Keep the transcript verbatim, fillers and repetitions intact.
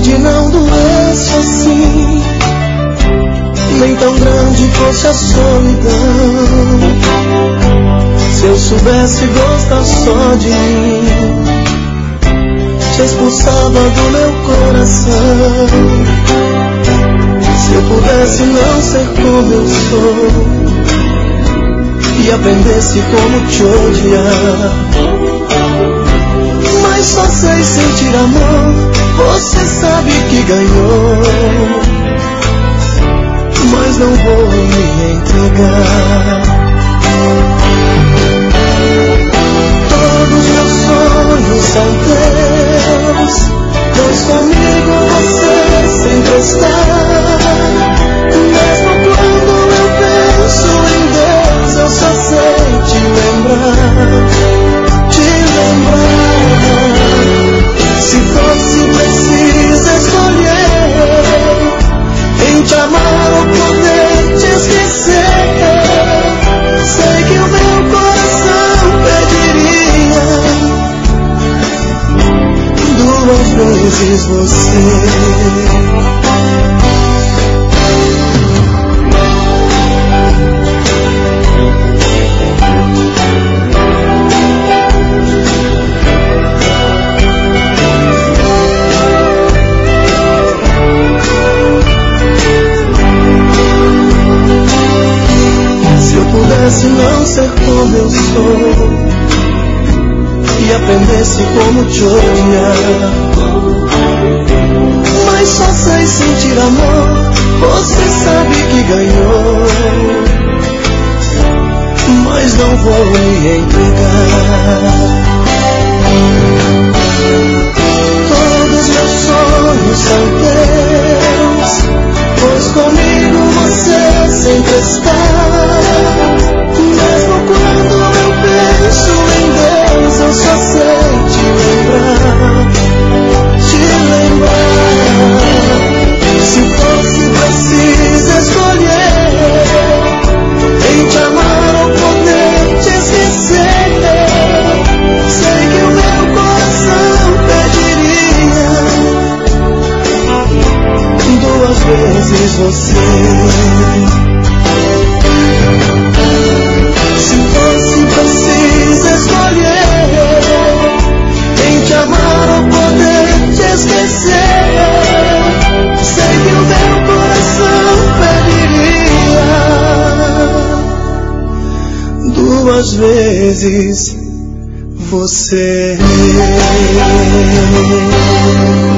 saudade não doesse assim, nem tão grande fosse a solidão. Se eu soubesse gostar só de mim, te expulsava do meu coração. Se eu pudesse não ser como eu sou e aprendesse como te odiar, mas só sei sentir amor, você sabe que ganhou, mas não vou me entregar. Todos meus sonhos são teus, pois comigo você sempre está. Mesmo quando eu penso em Deus, eu só sei te lembrar, te lembrar. Se fosse preciso escolher em te amar ou poder te esquecer, sei que o meu coração pediria duas vezes você. Se não ser como eu sou e aprendesse como te odiar, mas só sei sentir amor, você sabe que ganhou, mas não vou me entregar. Todos meus sonhos são teus, pois comigo você sempre está. Mesmo quando eu penso em Deus, eu só sei te lembrar, te lembrar. Se fosse preciso escolher em te amar ou poder te esquecer, sei que o meu coração pediria duas vezes você. Preciso escolher em te amar ou poder te esquecer, sei que o meu coração pediria duas vezes você.